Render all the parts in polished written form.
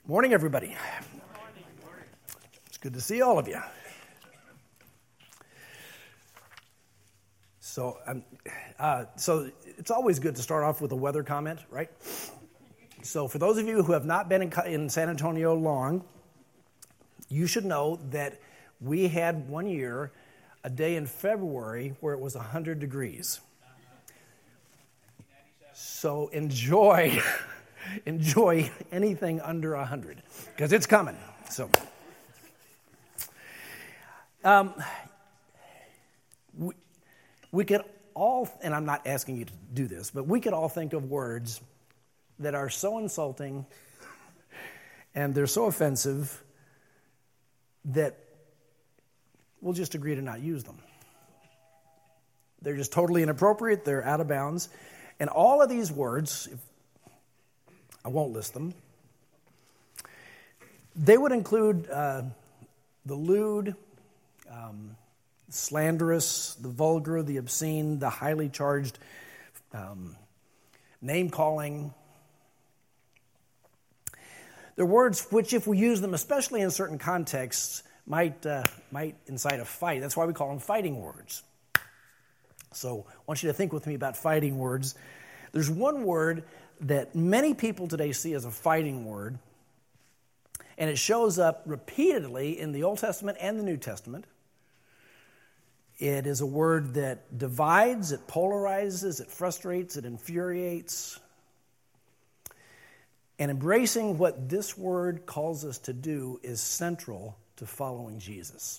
Morning, everybody. It's good to see all of you. So it's always good to start off with a weather comment, right? So for those of you who have not been in San Antonio long, you should know that we had one year, a day in February, where it was 100 degrees. So enjoy anything under 100, because it's coming. So, we could all, and I'm not asking you to do this, but we could all think of words that are so insulting and they're so offensive that we'll just agree to not use them. They're just totally inappropriate. They're out of bounds. And all of these words, I won't list them, they would include the lewd, slanderous, the vulgar, the obscene, the highly charged, name-calling. They're words which, if we use them, especially in certain contexts, might incite a fight. That's why we call them fighting words. So I want you to think with me about fighting words. There's one word that many people today see as a fighting word, and it shows up repeatedly in the Old Testament and the New Testament. It is a word that divides, it polarizes, it frustrates, it infuriates. And embracing what this word calls us to do is central to following Jesus.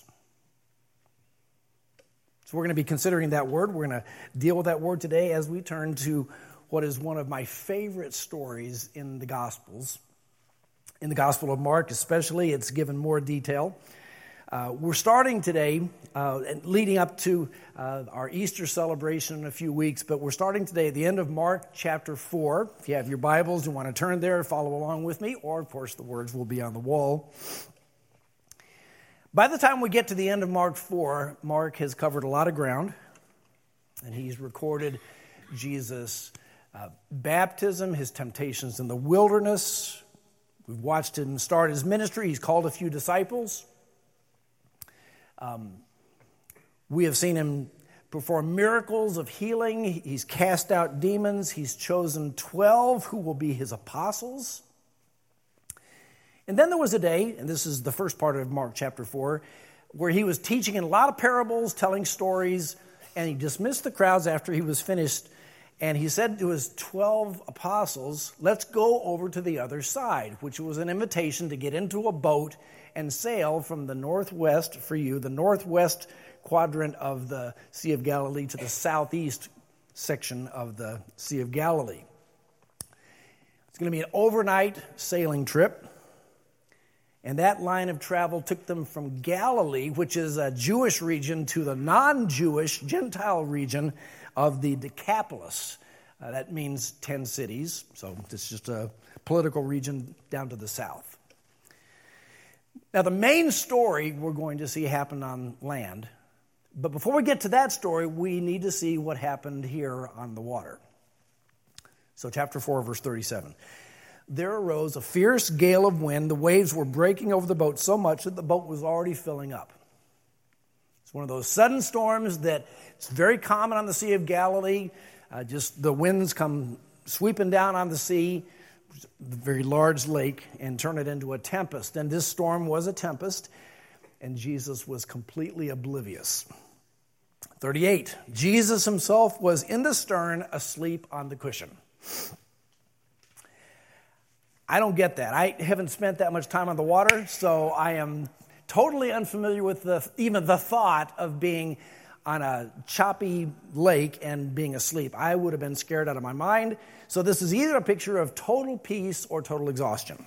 So we're going to be considering that word. We're going to deal with that word today as we turn to what is one of my favorite stories in the Gospels. In the Gospel of Mark especially, it's given more detail. We're starting today, leading up to our Easter celebration in a few weeks, but we're starting today at the end of Mark chapter 4. If you have your Bibles, you want to turn there, follow along with me, or of course the words will be on the wall. By the time we get to the end of Mark 4, Mark has covered a lot of ground, and he's recorded Jesus' baptism, his temptations in the wilderness. We've watched him start his ministry. He's called a few disciples. We have seen him perform miracles of healing. He's cast out demons. He's chosen 12 who will be his apostles. And then there was a day, and this is the first part of Mark chapter 4, where he was teaching in a lot of parables, telling stories, and he dismissed the crowds after he was finished. And he said to his 12 apostles, let's go over to the other side, which was an invitation to get into a boat and sail from the northwest for you, the northwest quadrant of the Sea of Galilee to the southeast section of the Sea of Galilee. It's going to be an overnight sailing trip. And that line of travel took them from Galilee, which is a Jewish region, to the non-Jewish Gentile region of the Decapolis. That means 10 cities, so it's just a political region down to the south. Now, the main story we're going to see happen on land, but before we get to that story, we need to see what happened here on the water. So chapter 4, verse 37. There arose a fierce gale of wind. The waves were breaking over the boat so much that the boat was already filling up. It's one of those sudden storms that it's very common on the Sea of Galilee. Just the winds come sweeping down on the sea, the very large lake, and turn it into a tempest. And this storm was a tempest, and Jesus was completely oblivious. 38. Jesus himself was in the stern, asleep on the cushion. I don't get that. I haven't spent that much time on the water, so I am totally unfamiliar with even the thought of being on a choppy lake and being asleep. I would have been scared out of my mind. So this is either a picture of total peace or total exhaustion.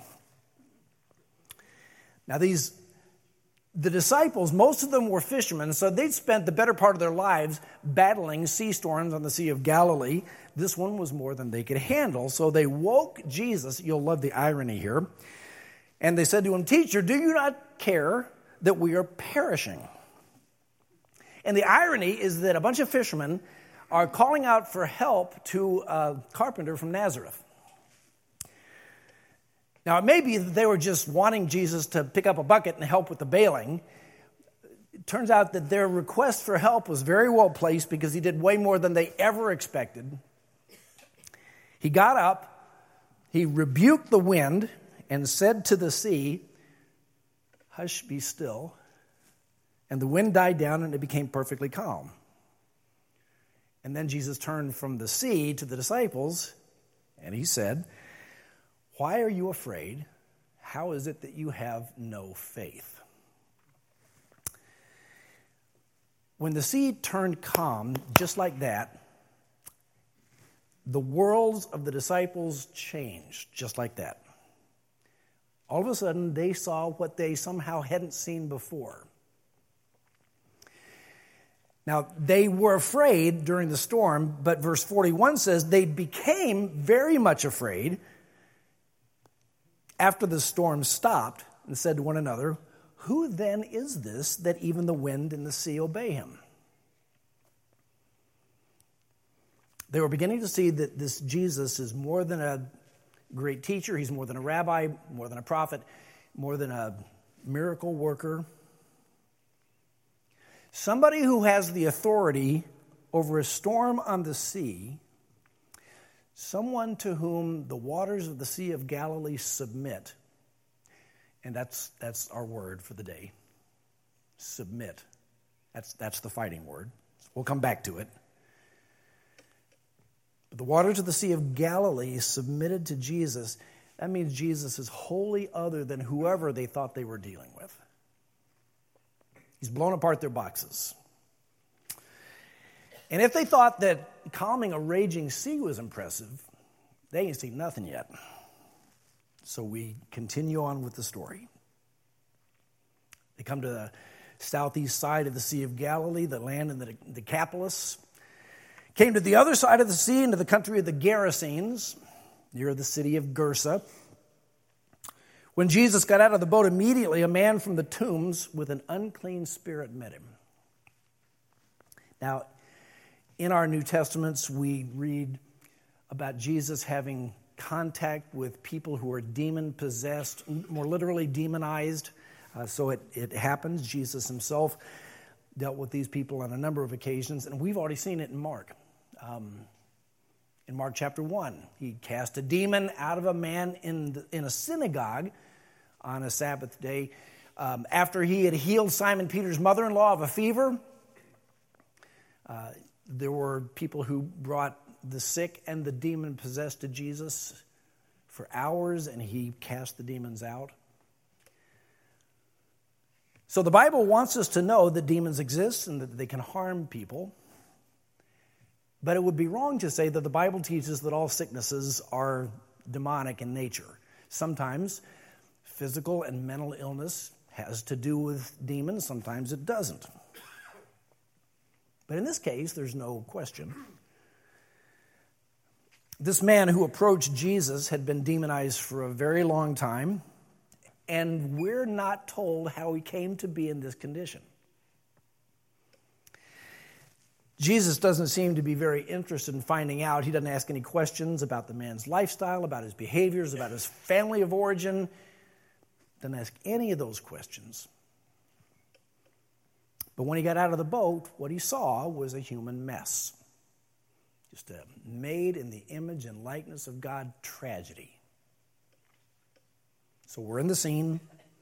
Now the disciples, most of them were fishermen, so they'd spent the better part of their lives battling sea storms on the Sea of Galilee. This one was more than they could handle, so they woke Jesus. You'll love the irony here. And they said to him, "Teacher, do you not care that we are perishing?" And the irony is that a bunch of fishermen are calling out for help to a carpenter from Nazareth. Now, it may be that they were just wanting Jesus to pick up a bucket and help with the bailing. It turns out that their request for help was very well placed because he did way more than they ever expected. He got up, he rebuked the wind, and said to the sea, "Hush, be still." And the wind died down and it became perfectly calm. And then Jesus turned from the sea to the disciples and he said, "Why are you afraid? How is it that you have no faith?" When the sea turned calm, just like that, the worlds of the disciples changed, just like that. All of a sudden, they saw what they somehow hadn't seen before. Now, they were afraid during the storm, but verse 41 says they became very much afraid after the storm stopped and said to one another, "Who then is this that even the wind and the sea obey him?" They were beginning to see that this Jesus is more than a great teacher. He's more than a rabbi, more than a prophet, more than a miracle worker. Somebody who has the authority over a storm on the sea, someone to whom the waters of the Sea of Galilee submit. And that's our word for the day. Submit. That's the fighting word. We'll come back to it. But the waters of the Sea of Galilee submitted to Jesus. That means Jesus is wholly other than whoever they thought they were dealing with. He's blown apart their boxes. And if they thought that calming a raging sea was impressive, they ain't seen nothing yet. So we continue on with the story. They come to the southeast side of the Sea of Galilee, the land in the Decapolis. Came to the other side of the sea, into the country of the Gerasenes, near the city of Gersa. When Jesus got out of the boat, immediately a man from the tombs with an unclean spirit met him. Now, in our New Testaments, we read about Jesus having contact with people who are demon-possessed, more literally demonized. So it happens. Jesus himself dealt with these people on a number of occasions, and we've already seen it in Mark. In Mark chapter 1, he cast a demon out of a man in a synagogue on a Sabbath day. After he had healed Simon Peter's mother-in-law of a fever, there were people who brought the sick and the demon-possessed to Jesus for hours, and he cast the demons out. So the Bible wants us to know that demons exist and that they can harm people. But it would be wrong to say that the Bible teaches that all sicknesses are demonic in nature. Sometimes physical and mental illness has to do with demons. Sometimes it doesn't. But in this case, there's no question. This man who approached Jesus had been demonized for a very long time, and we're not told how he came to be in this condition. Jesus doesn't seem to be very interested in finding out. He doesn't ask any questions about the man's lifestyle, about his behaviors, about his family of origin. Doesn't ask any of those questions. But when he got out of the boat, what he saw was a human mess. Just a made in the image and likeness of God tragedy. So we're in the scene.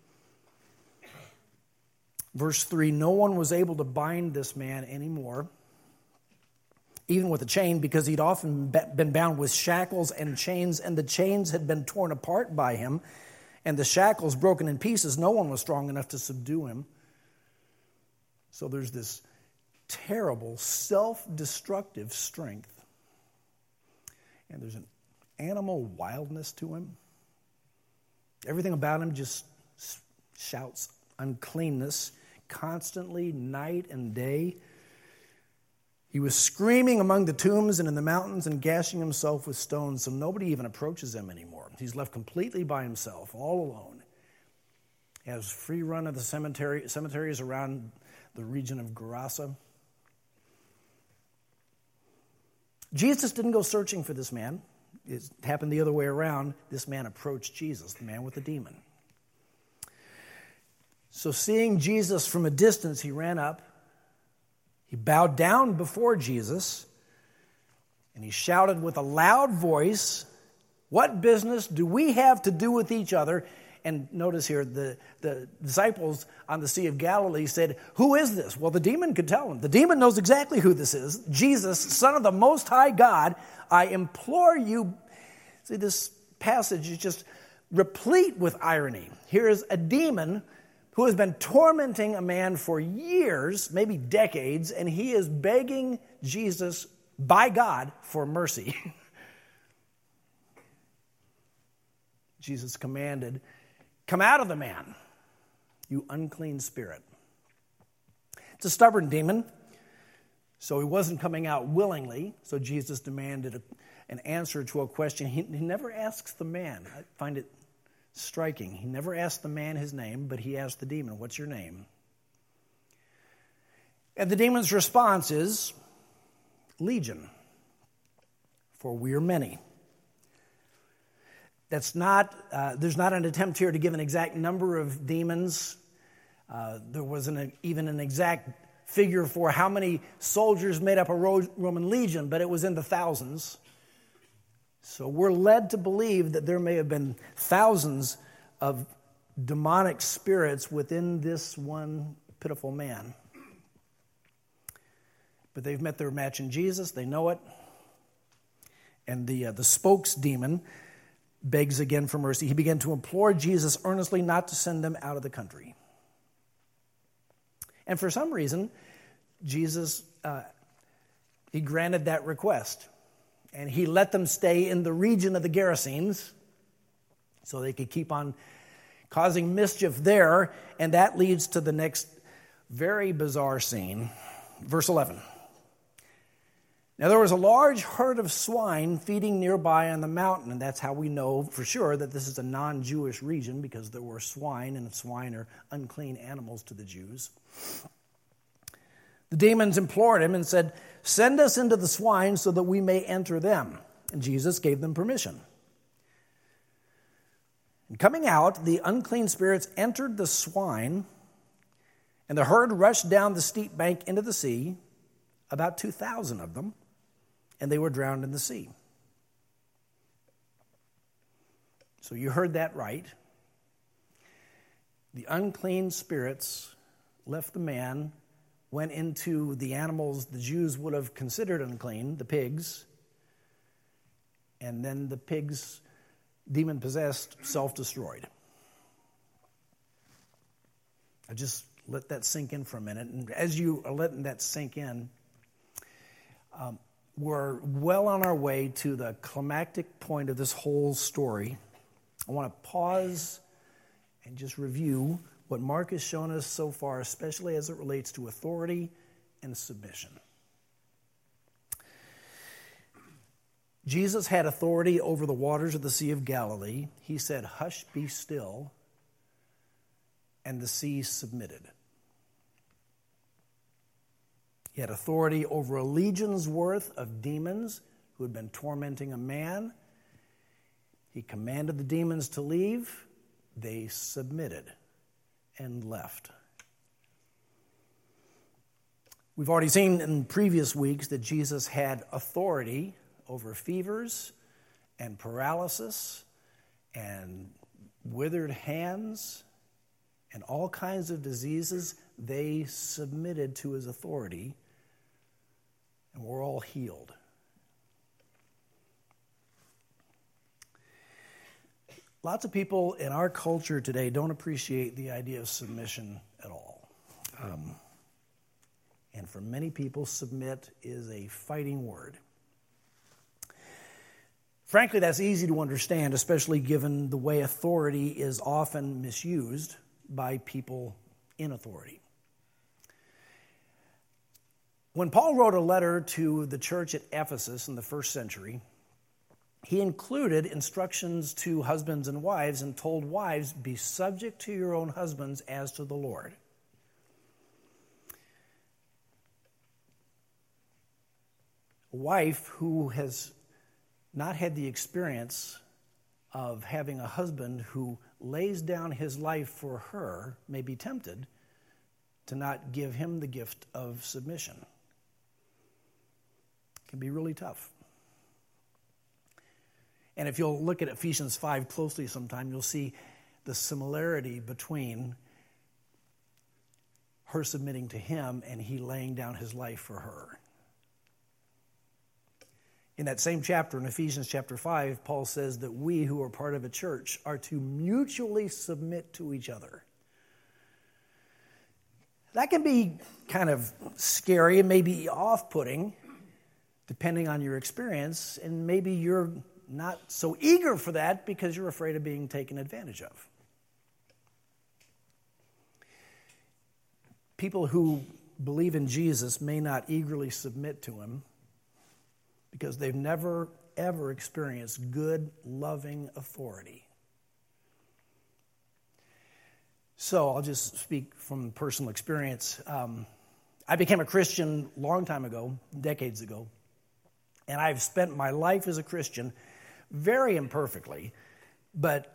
Verse 3, no one was able to bind this man anymore, even with a chain, because he'd often been bound with shackles and chains, and the chains had been torn apart by him, and the shackles broken in pieces. No one was strong enough to subdue him. So there's this terrible, self-destructive strength, and there's an animal wildness to him. Everything about him just shouts uncleanness constantly, night and day. He was screaming among the tombs and in the mountains and gashing himself with stones, so nobody even approaches him anymore. He's left completely by himself, all alone. He has free run of the cemeteries around the region of Gerasa. Jesus didn't go searching for this man. it happened the other way around. This man approached Jesus, the man with the demon. So seeing Jesus from a distance, he ran up. He bowed down before Jesus, and he shouted with a loud voice, "What business do we have to do with each other?" And notice here, the disciples on the Sea of Galilee said, "Who is this?" Well, the demon could tell them. The demon knows exactly who this is. Jesus, Son of the Most High God, I implore you. See, this passage is just replete with irony. Here is a demon who has been tormenting a man for years, maybe decades, and he is begging Jesus, by God, for mercy. Jesus commanded, "Come out of the man, you unclean spirit." It's a stubborn demon, so he wasn't coming out willingly, so Jesus demanded an answer to a question. He never asks the man. I find it striking. He never asked the man his name, but he asked the demon, "What's your name?" And the demon's response is, "Legion, for we are many." That's not, there's not an attempt here to give an exact number of demons. There wasn't even an exact figure for how many soldiers made up a Roman legion, but it was in the thousands. So we're led to believe that there may have been thousands of demonic spirits within this one pitiful man. But they've met their match in Jesus. They know it. And the spokes demon begs again for mercy. He began to implore Jesus earnestly not to send them out of the country. And for some reason, Jesus, he granted that request. And he let them stay in the region of the Gerasenes so they could keep on causing mischief there. And that leads to the next very bizarre scene. Verse 11. Now there was a large herd of swine feeding nearby on the mountain, and that's how we know for sure that this is a non-Jewish region, because there were swine, and swine are unclean animals to the Jews. The demons implored him and said, "Send us into the swine so that we may enter them." And Jesus gave them permission. And coming out, the unclean spirits entered the swine, and the herd rushed down the steep bank into the sea, about 2,000 of them, and they were drowned in the sea. So you heard that right. The unclean spirits left the man, went into the animals the Jews would have considered unclean, the pigs, and then the pigs, demon-possessed, self-destroyed. I just let that sink in for a minute. And as you are letting that sink in, we're well on our way to the climactic point of this whole story. I want to pause and just review what Mark has shown us so far, especially as it relates to authority and submission. Jesus had authority over the waters of the Sea of Galilee. He said, "Hush, be still," and the sea submitted. He had authority over a legion's worth of demons who had been tormenting a man. He commanded the demons to leave. They submitted and left. We've already seen in previous weeks that Jesus had authority over fevers and paralysis and withered hands and all kinds of diseases. They submitted to his authority, and were all healed. Lots of people in our culture today don't appreciate the idea of submission at all. And for many people, submit is a fighting word. Frankly, that's easy to understand, especially given the way authority is often misused by people in authority. When Paul wrote a letter to the church at Ephesus in the first century, he included instructions to husbands and wives and told wives, "Be subject to your own husbands as to the Lord." A wife who has not had the experience of having a husband who lays down his life for her may be tempted to not give him the gift of submission. It can be really tough. And if you'll look at Ephesians 5 closely sometime, you'll see the similarity between her submitting to him and he laying down his life for her. In that same chapter, in Ephesians chapter 5, Paul says that we who are part of a church are to mutually submit to each other. That can be kind of scary and maybe off-putting, depending on your experience, and maybe you're not so eager for that because you're afraid of being taken advantage of. People who believe in Jesus may not eagerly submit to him because they've never, ever experienced good, loving authority. So I'll just speak from personal experience. I became a Christian a long time ago, decades ago, and I've spent my life as a Christian very imperfectly, but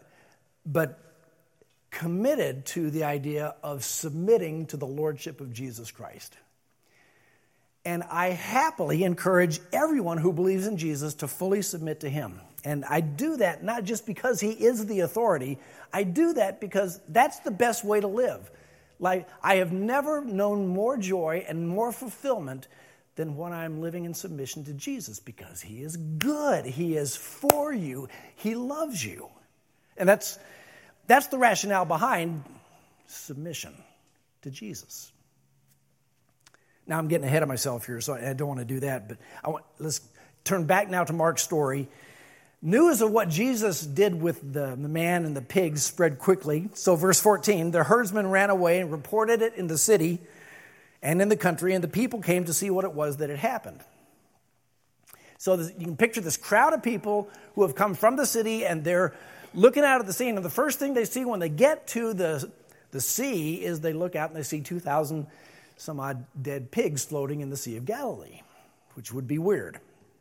committed to the idea of submitting to the lordship of Jesus Christ. And I happily encourage everyone who believes in Jesus to fully submit to him. And I do that not just because he is the authority. I do that because that's the best way to live. Like, I have never known more joy and more fulfillment than when I'm living in submission to Jesus, because he is good. He is for you. He loves you. And that's the rationale behind submission to Jesus. Now, I'm getting ahead of myself here, so I don't want to do that. But let's turn back now to Mark's story. News of what Jesus did with the man and the pigs spread quickly. So verse 14, the herdsmen ran away and reported it in the city and in the country, and the people came to see what it was that had happened. So you can picture this crowd of people who have come from the city, and they're looking out at the scene. And the first thing they see when they get to the sea is they look out and they see 2,000 some odd dead pigs floating in the Sea of Galilee, which would be weird.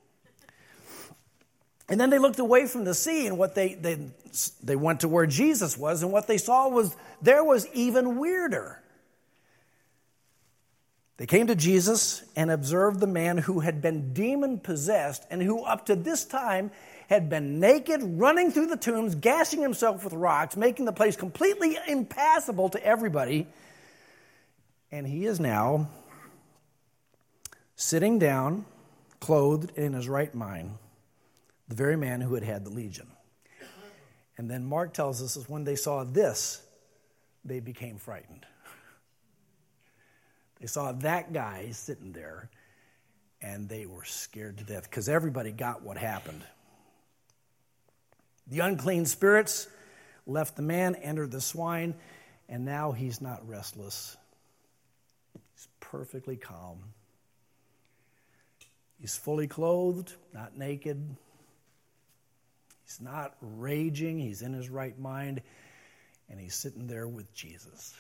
And then they looked away from the sea, and what they went to where Jesus was, and what they saw was there was even weirder. They came to Jesus and observed the man who had been demon-possessed and who up to this time had been naked, running through the tombs, gashing himself with rocks, making the place completely impassable to everybody. And he is now sitting down, clothed in his right mind, the very man who had had the legion. And then Mark tells us that when they saw this, they became frightened. They saw that guy sitting there, and they were scared to death because everybody got what happened. The unclean spirits left the man, entered the swine, and now he's not restless. He's perfectly calm. He's fully clothed, not naked. He's not raging. He's in his right mind, and he's sitting there with Jesus.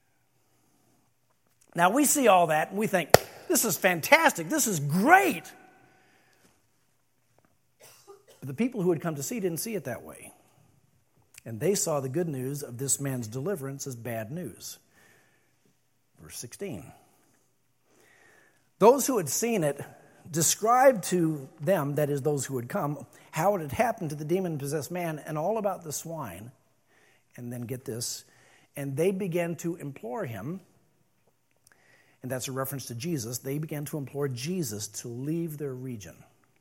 Now, we see all that, and we think, this is fantastic. This is great. But the people who had come to see didn't see it that way. And they saw the good news of this man's deliverance as bad news. Verse 16. Those who had seen it described to them, that is, those who had come, how it had happened to the demon-possessed man and all about the swine. And then get this, and they began to implore him, and that's a reference to Jesus, they began to implore Jesus to leave their region.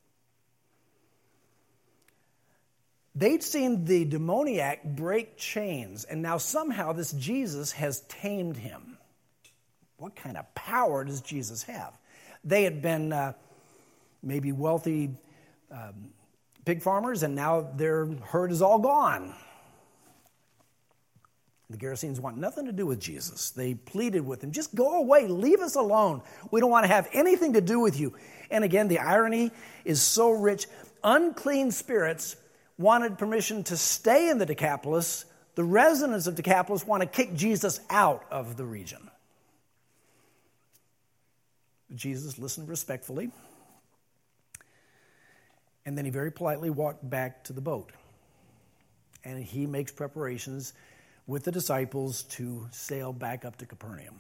They'd seen the demoniac break chains, and now somehow this Jesus has tamed him. What kind of power does Jesus have? They had been maybe wealthy pig farmers, and now their herd is all gone. The Gerasenes want nothing to do with Jesus. They pleaded with him, just go away, leave us alone. We don't want to have anything to do with you. And again, the irony is so rich. Unclean spirits wanted permission to stay in the Decapolis. The residents of Decapolis want to kick Jesus out of the region. Jesus listened respectfully. And then he very politely walked back to the boat. And he makes preparations with the disciples to sail back up to Capernaum.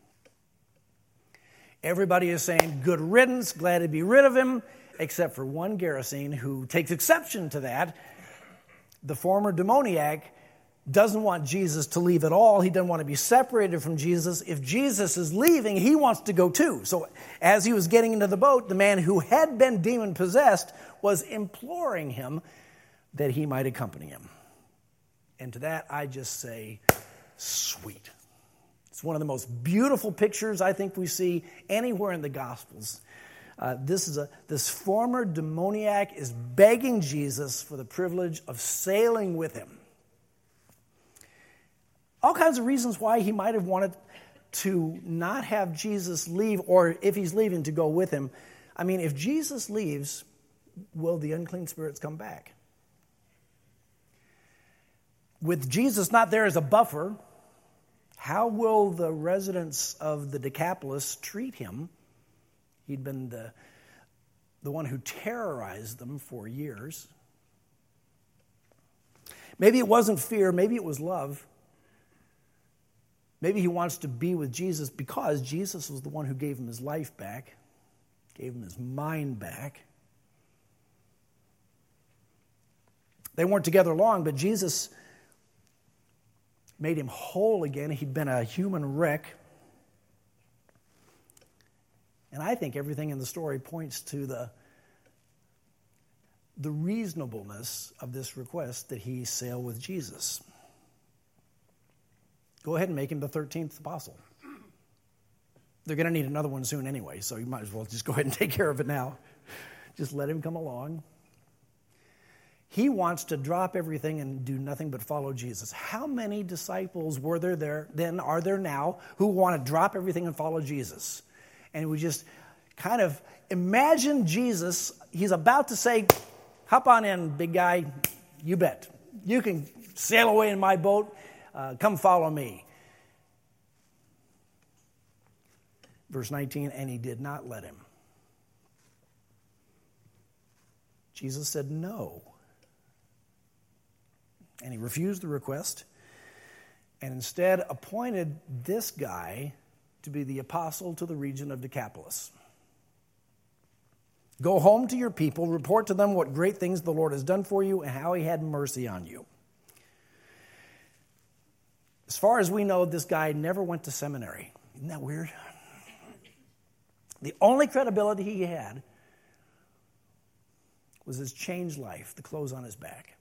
Everybody is saying, good riddance, glad to be rid of him, except for one Gerasene who takes exception to that. The former demoniac doesn't want Jesus to leave at all. He doesn't want to be separated from Jesus. If Jesus is leaving, he wants to go too. So as he was getting into the boat, the man who had been demon-possessed was imploring him that he might accompany him. And to that, I just say, sweet. It's one of the most beautiful pictures I think we see anywhere in the Gospels. This former demoniac is begging Jesus for the privilege of sailing with him. All kinds of reasons why he might have wanted to not have Jesus leave, or if he's leaving, to go with him. I mean, if Jesus leaves, will the unclean spirits come back? With Jesus not there as a buffer, how will the residents of the Decapolis treat him? He'd been the one who terrorized them for years. Maybe it wasn't fear, maybe it was love. Maybe he wants to be with Jesus because Jesus was the one who gave him his life back, gave him his mind back. They weren't together long, but Jesus made him whole again. He'd been a human wreck. And I think everything in the story points to the reasonableness of this request that he sail with Jesus. Go ahead and make him the 13th apostle. They're going to need another one soon anyway, so you might as well just go ahead and take care of it now. Just let him come along. He wants to drop everything and do nothing but follow Jesus. How many disciples were there then, are there now, who want to drop everything and follow Jesus? And we just kind of imagine Jesus, he's about to say, hop on in, big guy, you bet. You can sail away in my boat. Come follow me. Verse 19, and he did not let him. Jesus said no. And he refused the request and instead appointed this guy to be the apostle to the region of Decapolis. Go home to your people, report to them what great things the Lord has done for you and how he had mercy on you. As far as we know, this guy never went to seminary. Isn't that weird? The only credibility he had was his changed life, the clothes on his back.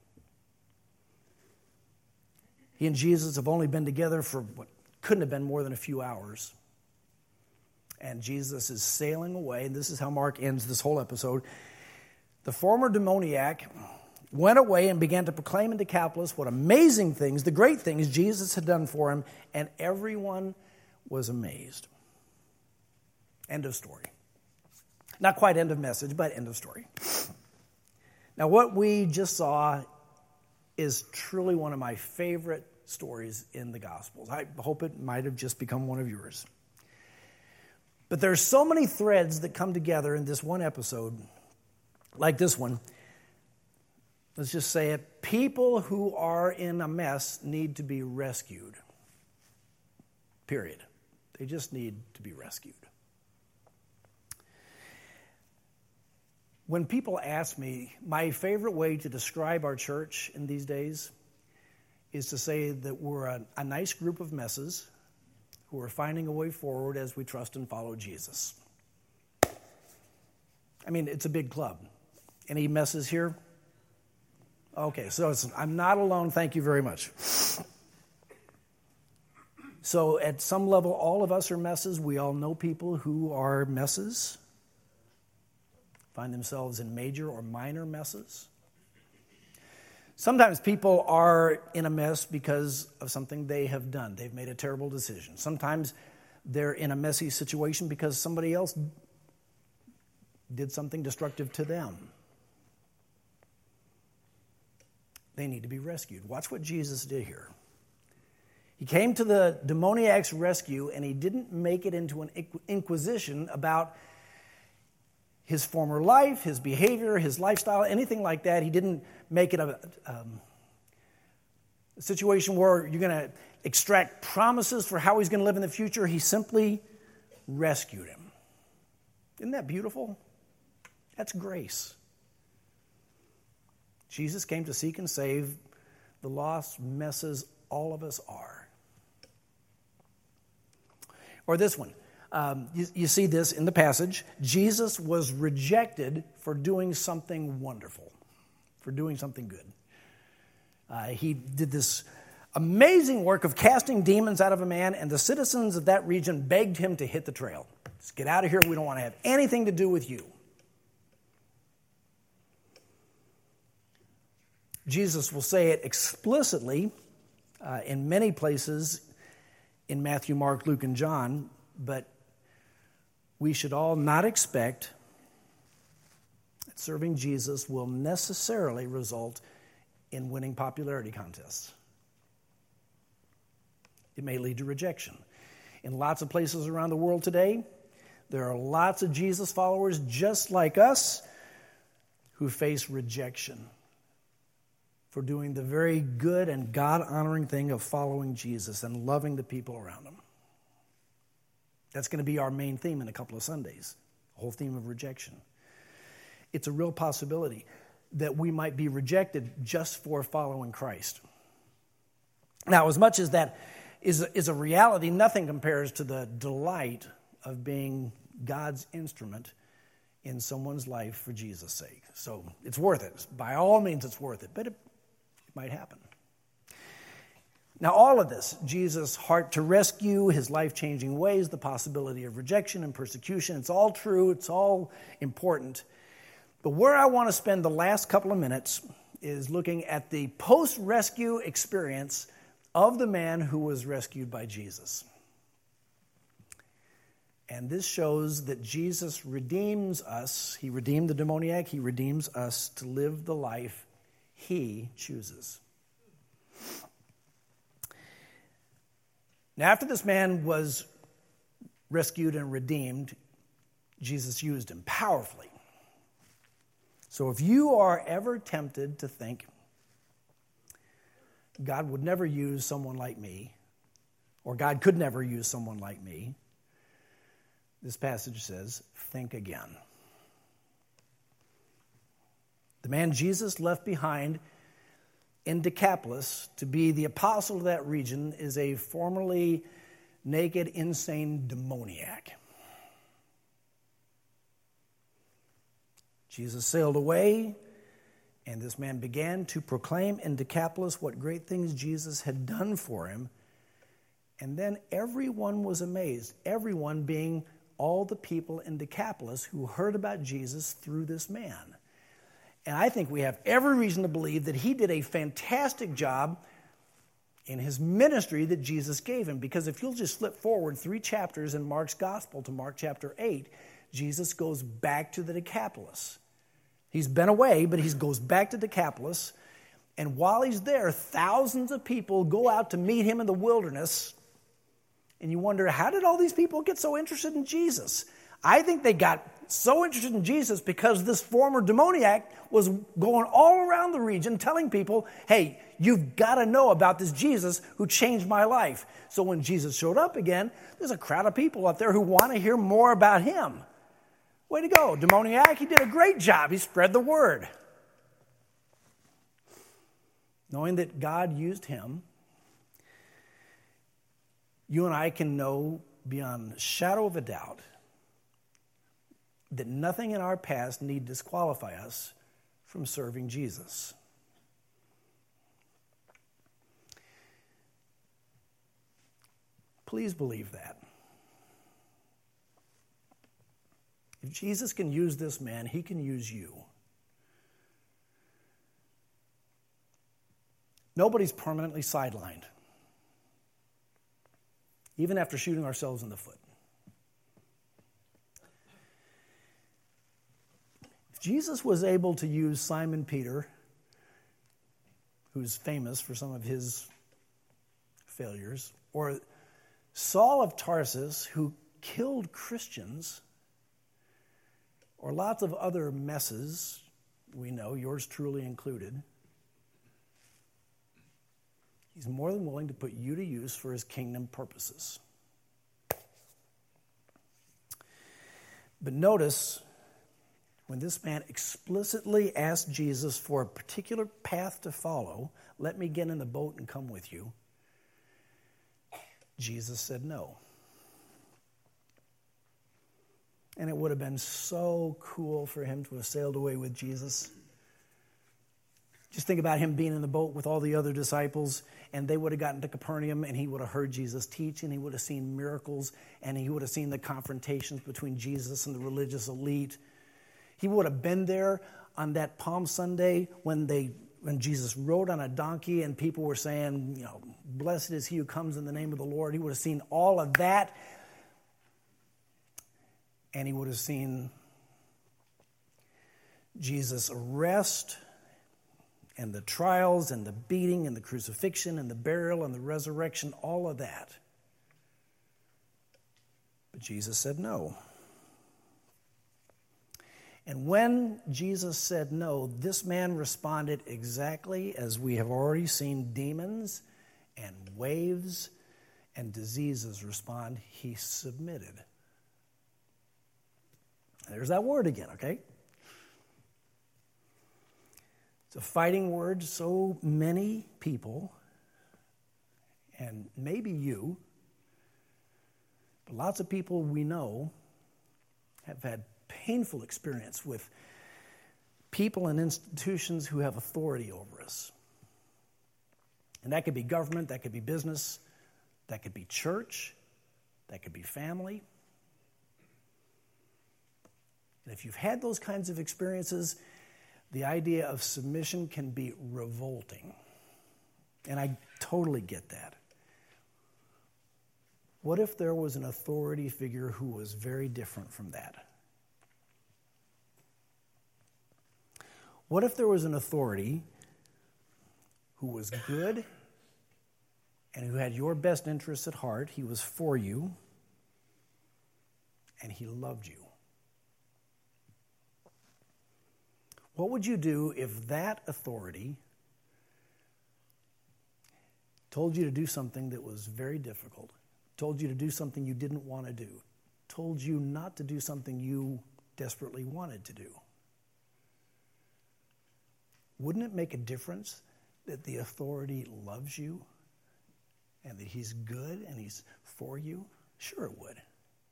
He and Jesus have only been together for what couldn't have been more than a few hours. And Jesus is sailing away, and this is how Mark ends this whole episode. The former demoniac went away and began to proclaim in Decapolis what amazing things, the great things Jesus had done for him, and everyone was amazed. End of story. Not quite end of message, but end of story. Now, what we just saw is truly one of my favorite stories in the Gospels. I hope it might have just become one of yours. But there's so many threads that come together in this one episode, like this one. Let's just say it. People who are in a mess need to be rescued. Period. They just need to be rescued. When people ask me, my favorite way to describe our church in these days is to say that we're a nice group of messes who are finding a way forward as we trust and follow Jesus. I mean, it's a big club. Any messes here? Okay, so I'm not alone. Thank you very much. So at some level, all of us are messes. We all know people who are messes, find themselves in major or minor messes. Sometimes people are in a mess because of something they have done. They've made a terrible decision. Sometimes they're in a messy situation because somebody else did something destructive to them. They need to be rescued. Watch what Jesus did here. He came to the demoniac's rescue, and he didn't make it into an inquisition about his former life, his behavior, his lifestyle, anything like that. He didn't make it a situation where you're going to extract promises for how he's going to live in the future. He simply rescued him. Isn't that beautiful? That's grace. Jesus came to seek and save the lost messes all of us are. Or this one. You see this in the passage. Jesus was rejected for doing something wonderful, for doing something good. He did this amazing work of casting demons out of a man, and the citizens of that region begged him to hit the trail. Just get out of here. We don't want to have anything to do with you. Jesus will say it explicitly in many places in Matthew, Mark, Luke, and John, but we should all not expect that serving Jesus will necessarily result in winning popularity contests. It may lead to rejection. In lots of places around the world today, there are lots of Jesus followers just like us who face rejection for doing the very good and God-honoring thing of following Jesus and loving the people around him. That's going to be our main theme in a couple of Sundays, the whole theme of rejection. It's a real possibility that we might be rejected just for following Christ. Now, as much as that is a reality, nothing compares to the delight of being God's instrument in someone's life for Jesus' sake. So it's worth it. By all means, it's worth it, but it might happen. Now, all of this, Jesus' heart to rescue, his life-changing ways, the possibility of rejection and persecution, it's all true, it's all important. But where I want to spend the last couple of minutes is looking at the post-rescue experience of the man who was rescued by Jesus. And this shows that Jesus redeems us. He redeemed the demoniac. He redeems us to live the life he chooses. Now, after this man was rescued and redeemed, Jesus used him powerfully. So if you are ever tempted to think, God would never use someone like me, or God could never use someone like me, this passage says, think again. The man Jesus left behind in Decapolis to be the apostle of that region is a formerly naked, insane demoniac. Jesus sailed away, and this man began to proclaim in Decapolis what great things Jesus had done for him. And then everyone was amazed, everyone being all the people in Decapolis who heard about Jesus through this man. And I think we have every reason to believe that he did a fantastic job in his ministry that Jesus gave him. Because if you'll just flip forward 3 chapters in Mark's gospel to Mark chapter 8, Jesus goes back to the Decapolis. He's been away, but he goes back to Decapolis. And while he's there, thousands of people go out to meet him in the wilderness. And you wonder, how did all these people get so interested in Jesus? I think they got so interested in Jesus because this former demoniac was going all around the region telling people, hey, you've got to know about this Jesus who changed my life. So when Jesus showed up again, there's a crowd of people out there who want to hear more about him. Way to go, demoniac. He did a great job. He spread the word. Knowing that God used him, you and I can know beyond a shadow of a doubt that nothing in our past need disqualify us from serving Jesus. Please believe that. If Jesus can use this man, he can use you. Nobody's permanently sidelined, even after shooting ourselves in the foot. If Jesus was able to use Simon Peter, who's famous for some of his failures, or Saul of Tarsus, who killed Christians, or lots of other messes, we know, yours truly included, he's more than willing to put you to use for his kingdom purposes. But notice, when this man explicitly asked Jesus for a particular path to follow, let me get in the boat and come with you, Jesus said no. And it would have been so cool for him to have sailed away with Jesus. Just think about him being in the boat with all the other disciples, and they would have gotten to Capernaum, and he would have heard Jesus teach, and he would have seen miracles, and he would have seen the confrontations between Jesus and the religious elite. He would have been there on that Palm Sunday when Jesus rode on a donkey, and people were saying, blessed is he who comes in the name of the Lord. He would have seen all of that, and he would have seen Jesus' arrest and the trials and the beating and the crucifixion and the burial and the resurrection, all of that. But Jesus said no. And when Jesus said no, this man responded exactly as we have already seen demons and waves and diseases respond. He submitted. There's that word again, okay? It's a fighting word. So many people, and maybe you, but lots of people we know have had painful experience with people and institutions who have authority over us. And that could be government, that could be business, that could be church, that could be family. And if you've had those kinds of experiences, the idea of submission can be revolting. And I totally get that. What if there was an authority figure who was very different from that? What if there was an authority who was good and who had your best interests at heart? He was for you, and he loved you. What would you do if that authority told you to do something that was very difficult, told you to do something you didn't want to do, told you not to do something you desperately wanted to do? Wouldn't it make a difference that the authority loves you and that he's good and he's for you? Sure it would.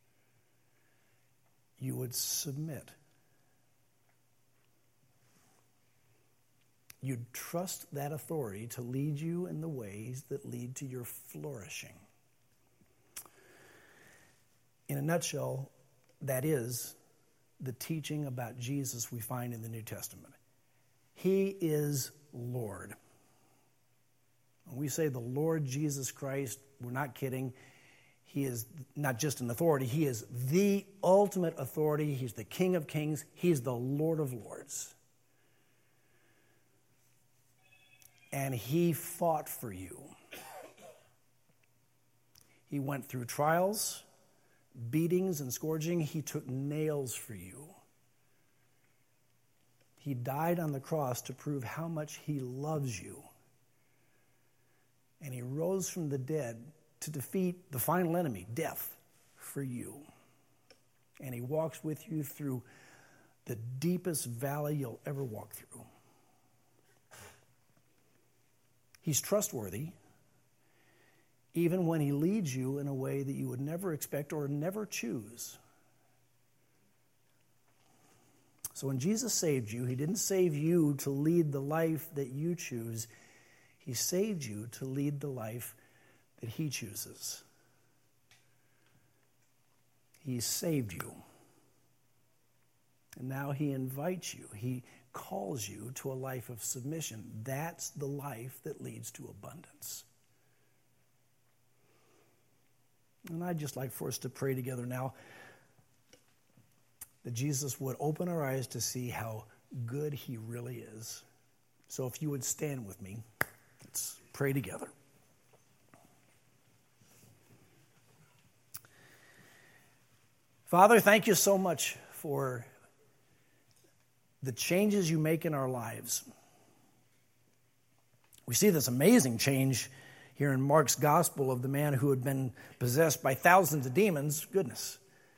You would submit. You'd trust that authority to lead you in the ways that lead to your flourishing. In a nutshell, that is the teaching about Jesus we find in the New Testament. He is Lord. When we say the Lord Jesus Christ, we're not kidding. He is not just an authority. He is the ultimate authority. He's the King of Kings. He's the Lord of Lords. And he fought for you. He went through trials, beatings, and scourging. He took nails for you. He died on the cross to prove how much he loves you. And he rose from the dead to defeat the final enemy, death, for you. And he walks with you through the deepest valley you'll ever walk through. He's trustworthy, even when he leads you in a way that you would never expect or never choose. So when Jesus saved you, he didn't save you to lead the life that you choose. He saved you to lead the life that he chooses. He saved you. And now he invites you. He calls you to a life of submission. That's the life that leads to abundance. And I'd just like for us to pray together now that Jesus would open our eyes to see how good he really is. So if you would stand with me, let's pray together. Father, thank you so much for the changes you make in our lives. We see this amazing change here in Mark's gospel of the man who had been possessed by thousands of demons. Goodness.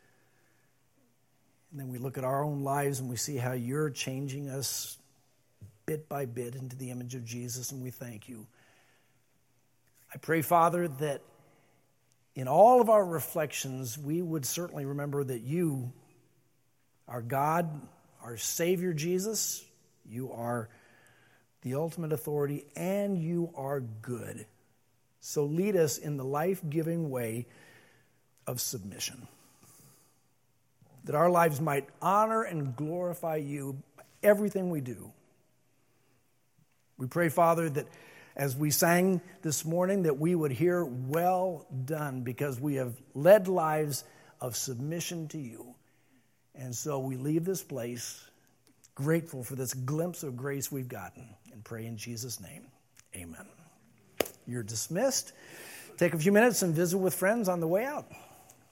And then we look at our own lives and we see how you're changing us bit by bit into the image of Jesus, and we thank you. I pray, Father, that in all of our reflections, we would certainly remember that you, our God, our Savior Jesus, you are the ultimate authority, and you are good. So lead us in the life-giving way of submission, that our lives might honor and glorify you by everything we do. We pray, Father, that as we sang this morning, that we would hear, well done, because we have led lives of submission to you. And so we leave this place grateful for this glimpse of grace we've gotten, and pray in Jesus' name. Amen. You're dismissed. Take a few minutes and visit with friends on the way out.